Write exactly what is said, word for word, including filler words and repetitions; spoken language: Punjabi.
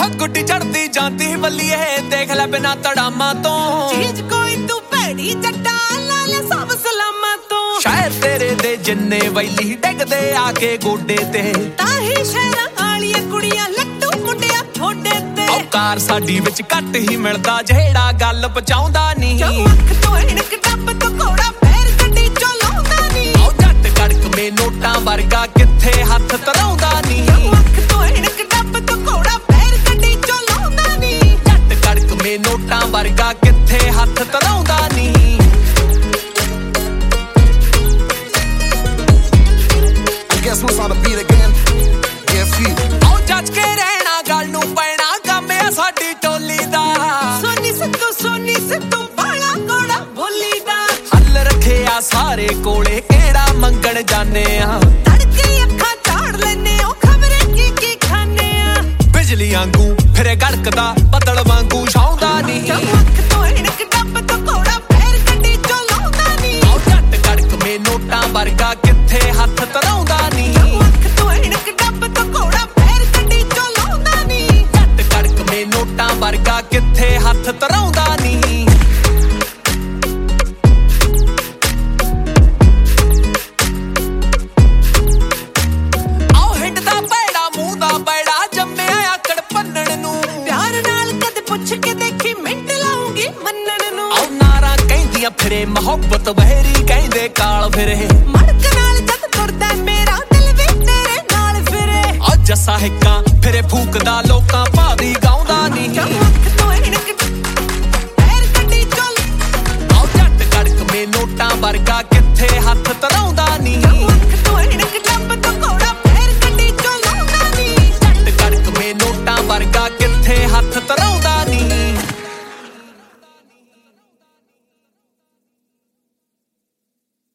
ਹੋ ਗੁੱਡੀ ਚੜਦੀ ਜਾਂਦੀ ਬੱਲੀਏ ਦੇਖ ਲੈ ਬਿਨਾ ਤੜਾਮਾ ਤੋਂ ਚੀਜ਼ ਕੋਈ ਤੂੰ ਭੈੜੀ ਜੱਟਾ ਲਾ ਲੈ ਸਭ ਸਲਾਮਾਂ ਤੋਂ ਸ਼ਾਇਰ ਤੇਰੇ ਦੇ ਜਿੰਨੇ ਵੈਲੀ ਡਿੱਗਦੇ ਆ ਕੇ ਗੋਡੇ ਤੇ ਤਾਂ ਹੀ ਸ਼ਹਿਰਾਂ ਵਾਲੀਆਂ ਕੁੜੀਆਂ ਲੱਟੂ ਮੁੰਡਿਆਂ ਥੋੜੇ ਤੇ ਔਕਾਰ ਸਾਡੀ ਵਿੱਚ ਘੱਟ ਹੀ ਮਿਲਦਾ ਜਿਹੜਾ ਗੱਲ ਪਹੁੰਚਾਉਂਦਾ ਨਹੀਂ ਜੋ ਅੱਖ ਤੋਂ ਇਣਕ ਡੱਬ ਤੋਂ ਘੋੜਾ ਪੈਰ ਗੱਡੀ ਚੋਂ ਲਾਉਂਦਾ ਨਹੀਂ ਉਹ ਜੱਟ ਕੜਕ ਮੇ ਨੋਟਾਂ ਵਰਗਾ ਕਿੱਥੇ ਹੱਥ ਤਰਾਉਂਦਾ ਨਹੀਂ ਜੋ ਅੱਖ ਤੋਂ ਇਣਕ ਡੱਬ ਤੋਂ ਘੋੜਾ ਪੈਰ ਗੱਡੀ ਚੋਂ ਲਾਉਂਦਾ ਨਹੀਂ ਜੱਟ ਕੜਕ ਮੇ ਨੋਟਾਂ ਵਰਗਾ ਕਿੱਥੇ ਹੱਥ ਤਰਾਉਂਦਾ ਨਹੀਂ Guess who's on the beat again? Yeah, feet. ਆਓ ਜੱਜ ਕੇ ਰਹਿਣਾ ਗੱਲ ਨੂੰ ਪੈਣਾ ਕੰਮ ਆ ਸਾਡੀ ਟੋਲੀ ਦਾ ਸੋਨੀ ਸਿੱਧੂ ਸੋਨੀ ਸਿੱਧੂ ਬਾਲਾ ਕੋੜਾ ਬੋਲੀ ਦਾ ਹੱਲ ਰੱਖਿਆ ਸਾਰੇ ਕੋਲੇ ਕਿਹੜਾ ਮੰਗਣ ਜਾਣੇ ਆ ਤੜਕੇ ਅੱਖਾਂ ਝਾੜ ਲੈਨੇ ਉਹ ਖਬਰੇ ਕੀ ਕੀ ਖਾਣੇ ਆ ਬਿਜਲੀ ਵਾਂਗੂ ਫਿਰੇ ਗੜਕਦਾ ਬੱਦਲ ਵਾਂਗੂ ਛਾਉਂਦਾ ਨਹੀਂ ਜੋ ਅੱਖ ਤੋਂ ਇਣਕ ਡੱਬ ਤੋਂ ਘੋੜਾ ਪੈਰ ਗੱਡੀ ਚੋਂ ਲਾਉਂਦਾ ਨਹੀਂ ਆਓ ਜੱਟ ਕੜਕ ਮੇ ਨੋਟਾਂ ਵਰਗਾ ਕਿੱਥੇ ਹੱਥ ਤਰਾਉਂਦਾ ਨਹੀਂ ਜੋ ਅੱਖ ਤੋਂ ਇਣਕ ਡੱਬ ਤੋਂ ਘੋੜਾ ਪੈਰ ਗੱਡੀ ਚੋਂ ਲਾਉਂਦਾ ਨਹੀਂ ਜੱਟ ਕੜਕ ਮੇ ਨੋਟਾਂ ਵਰਗਾ ਕਿੱਥੇ ਹੱਥ ਤਰਾਉਂਦਾ ਨਹੀਂ ਆਓ ਹਿੱਟ ਦਾ ਬੈੜਾ ਮੂੰਹ ਦਾ ਬੈੜਾ ਜੰਮਿਆ ਆਕੜ ਭੰਨਣ ਨੂੰ ਪਿਆਰ ਨਾਲ ਕਦੇ ਪੁੱਛ ਕੇ ਦੇਖੀ ਮਿੰਟ ਲਾਉਂਗੀ ਮੰਨਣ ਨੂੰ ਆਓ ਨਾਰਾਂ ਕਹਿੰਦੀਆਂ ਫਿਰੇ ਮੁਹੱਬਤ ਬਹਿਰੀ ਕਹਿੰਦੇ ਕਾਲ ਫਿਰੇ ਮੜਕ ਨਾਲ ਜਦ ਤੁਰਦਾ ਮੇਰਾ ਦਿਲ ਵੀ ਤੇਰੇ ਨਾਲ ਫਿਰੇ ਅੱਜ ਜੱਸਾ ਹਿੱਕਾਂ ਫਿਰੇ ਫੂਕਦਾ ਲੋਕਾਂ ਭਾਦੀ ਗਾਉਂਦਾ ਨਹੀਂ ਜੋ ਅੱਖ